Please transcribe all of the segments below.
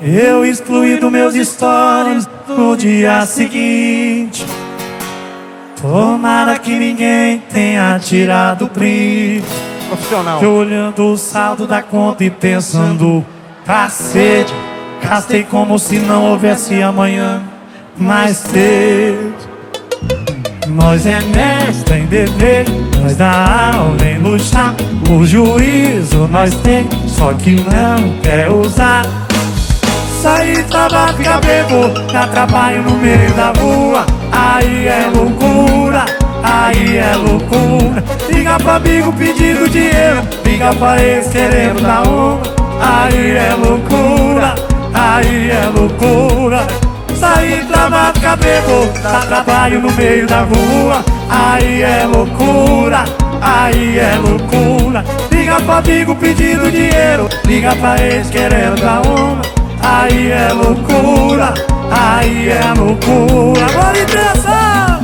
Eu excluí dos meus stories no dia seguinte. Tomara que ninguém tenha tirado print. Profissional. Eu olhando o saldo da conta e pensando: cacete, gastei como se não houvesse amanhã mais cedo. Nós é mestre em dever, nós dá aula em luxar. O juízo nós tem, só que não quer usar. Sair, trabalhar, ficar bebo, dá trabalho no meio da rua. Aí é loucura, aí é loucura. Liga pra amigo pedindo dinheiro, liga pra ex querendo dar uma. Aí é loucura, aí é loucura. Sair, trabalhar, ficar bebo, dá trabalho no meio da rua. Aí é loucura, aí é loucura. Liga pra amigo pedindo dinheiro, liga pra ex querendo dar uma. Aí é loucura, aí é loucura. Agora interessa!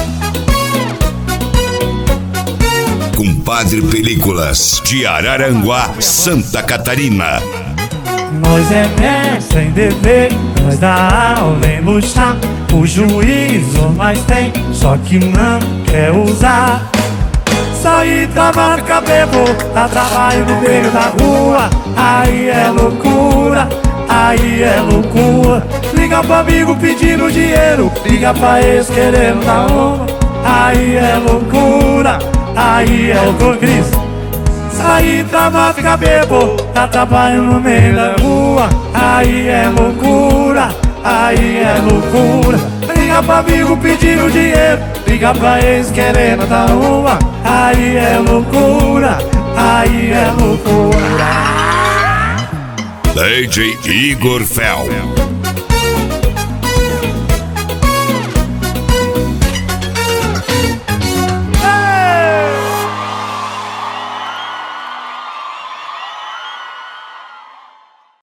Compadre Películas, de Araranguá, Santa Catarina. Nós é mestre em dever, nós dá aula em luxar. O juízo nós tem, só que não quer usar. Sair, trabalhar, ficar bebo, dá trabalho no meio da rua. Aí é loucura, aí é loucura. Liga pra amigo pedindo dinheiro, liga pra ex querendo dar uma. Aí é loucura, aí é loucura. Sair, trabalhar, ficar bebo, dá trabalho no meio da rua. Aí é loucura, aí é loucura. Liga pra amigo pedindo dinheiro, liga pra ex querendo dar uma. Aí é loucura, aí é loucura. DJ Igor Fel.